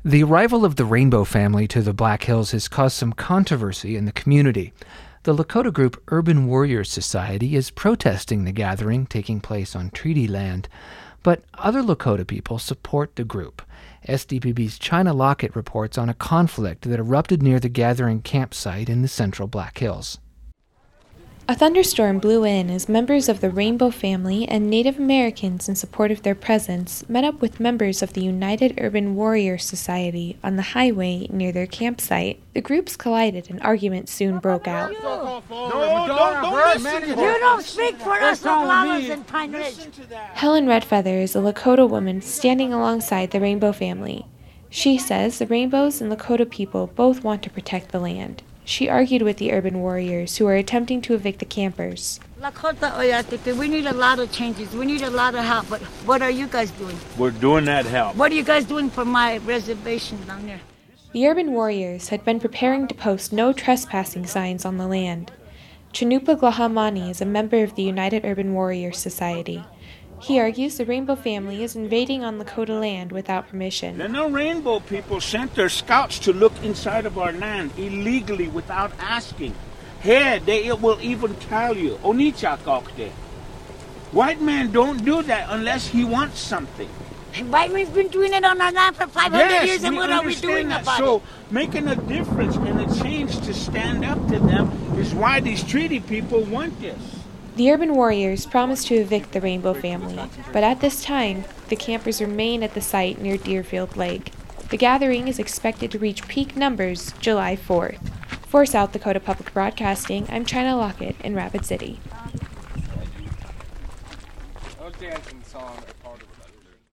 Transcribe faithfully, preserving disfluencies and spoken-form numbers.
The arrival of the Rainbow family to the Black Hills has caused some controversy in the community. The Lakota group Urban Warriors Society is protesting the gathering taking place on treaty land, but other Lakota people support the group. S D P B's China Lockett reports on a conflict that erupted near the gathering campsite in the central Black Hills. A thunderstorm blew in as members of the Rainbow family and Native Americans in support of their presence met up with members of the United Urban Warrior Society on the highway near their campsite. The groups collided and arguments soon broke out. No, don't, don't listen. You don't speak for us Oklamas in Pine Ridge. Helen Redfeather is a Lakota woman standing alongside the Rainbow family. She says the Rainbows and Lakota people both want to protect the land. She argued with the urban warriors who are attempting to evict the campers. Lakota Oyateke, we need a lot of changes. We need a lot of help, but what are you guys doing? We're doing that help. What are you guys doing for my reservation down there? The urban warriors had been preparing to post no trespassing signs on the land. Chanupa Glahamani is a member of the United Urban Warrior Society. He argues the Rainbow family is invading on Lakota land without permission. Then the Rainbow people sent their scouts to look inside of our land illegally without asking. Here, they will even tell you, Onichakokte. White man don't do that unless he wants something. And white man's been doing it on our land for five hundred yes, years, and what are we doing that. about so, it? So, making a difference and a change to stand up to them is why these treaty people want this. The urban warriors promised to evict the Rainbow family, but at this time, the campers remain at the site near Deerfield Lake. The gathering is expected to reach peak numbers July fourth. For South Dakota Public Broadcasting, I'm China Lockett in Rapid City. That was dancing song.